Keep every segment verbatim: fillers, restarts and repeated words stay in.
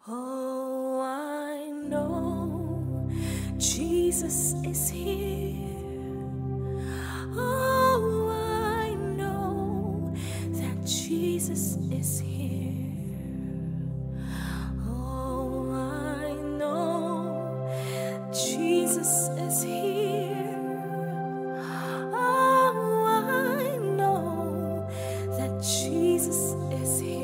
Oh, I know Jesus is here. Oh, I know that Jesus is here. Oh, I know Jesus is here. Oh, I know that Jesus is here.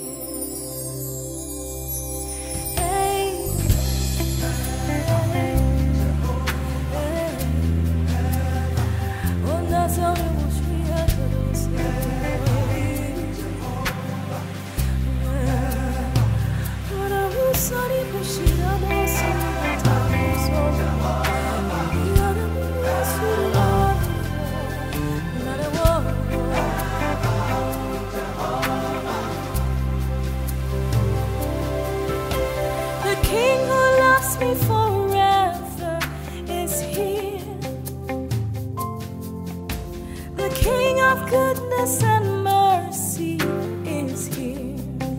The King who loves me forever is here. The King of goodness and mercy is here.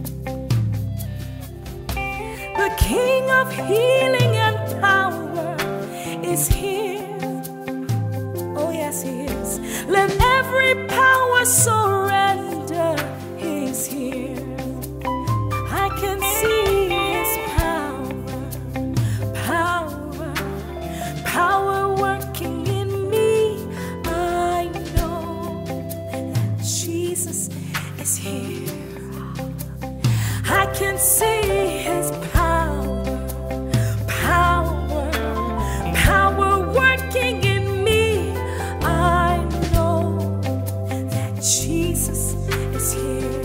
The King of healing and power is here. Oh yes, he is. Let every power surrender. He's here. I can see his power, power, power working in me. I know that Jesus is here. I can see his power, power, power working in me. I know that Jesus is here.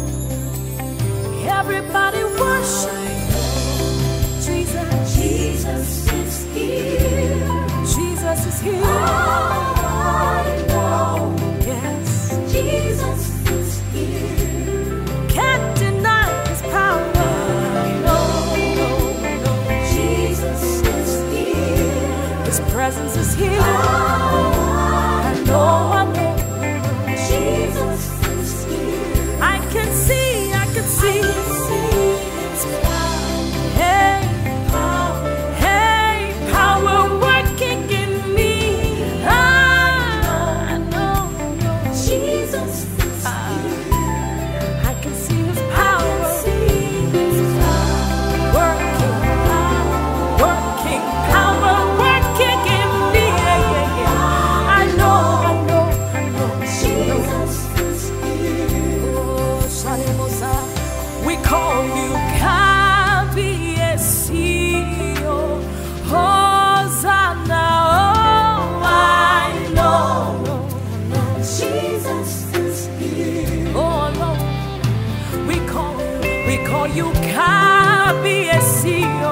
Everybody worship Jesus. Jesus is here. Jesus is here. Oh, I know. Yes. Jesus is here. Can't deny his power. No, no, no. Jesus is here. His presence is here. Oh, I know, I know. Jesus is here. I can see, I can see. I can see his power. Hey, Power. hey, power working in me. I know, I know. Jesus is here. I can see his I power can see his power. working, working, power working in me. Yeah, yeah, yeah. I know, I know, I know. Jesus is here. Oh, Shalimosa, we call you Kabiesio, Hosanna. Oh, I know. Jesus is here. Oh, no. We call you, we call you Kabiesio,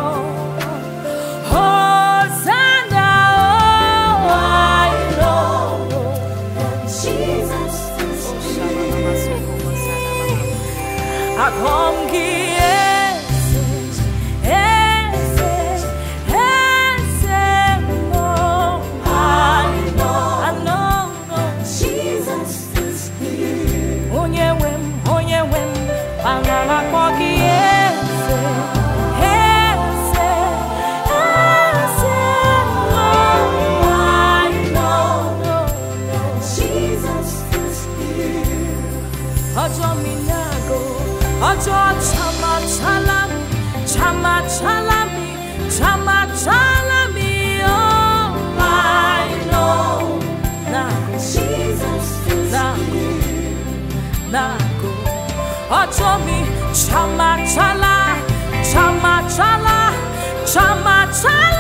Hosanna. Oh, I know. Jesus is here. Akongi ese, ese, ese, oh, I know, I know, no. Jesus is here. Onye wem, onye wem, pangala kogi ese, ese, ese, oh, I know, no. Jesus is here. Ojo minago, ojo chama chalami, chama chalami, chama chalami. Oh, I know. Nago, Jesus is here. nago. Ojo mi chama chala, chama chala, chama chala.